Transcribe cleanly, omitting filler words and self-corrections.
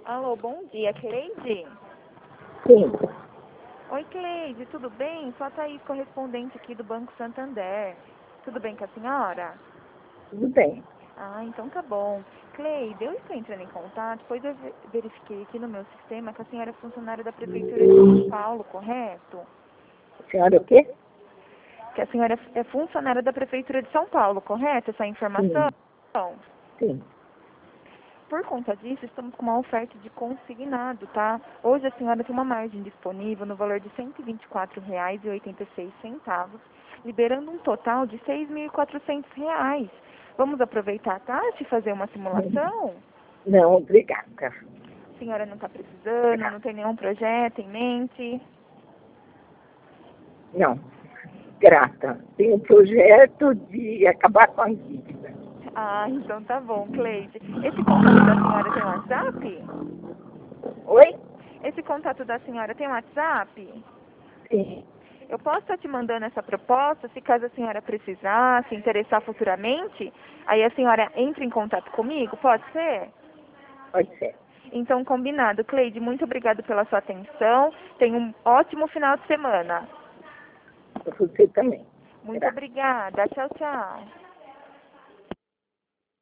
Alô, bom dia, Cleide? Sim, Oi, Cleide, tudo bem? Sou a Thaís, correspondente aqui do Banco Santander. Tudo bem com a senhora? tudo bem. Ah, então tá bom. Cleide, eu estou entrando em contato, pois eu verifiquei aqui no meu sistema que a senhora é funcionária da Prefeitura de São Paulo, correto? A senhora o quê? Que a senhora é funcionária da Prefeitura de São Paulo, correto? Essa informação? Sim, sim. Por conta disso, estamos com uma oferta de consignado, tá? Hoje a senhora tem uma margem disponível no valor de R$ 124,86, liberando um total de R$ 6.400. Vamos aproveitar a tarde e fazer uma simulação? Não, obrigada. A senhora não está precisando, não tem nenhum projeto em mente? Não, grata. Tem um projeto de acabar com a dívida. Ah, então tá bom, Cleide. Esse contato da senhora tem WhatsApp? Oi? Esse contato da senhora tem WhatsApp? Sim, Eu posso estar te mandando essa proposta, se caso a senhora precisar, se interessar futuramente, aí a senhora entra em contato comigo, pode ser? pode ser. Então, combinado. Cleide, muito obrigada pela sua atenção. Tenha um ótimo final de semana. Você também. Muito Grata. obrigada. Tchau, tchau.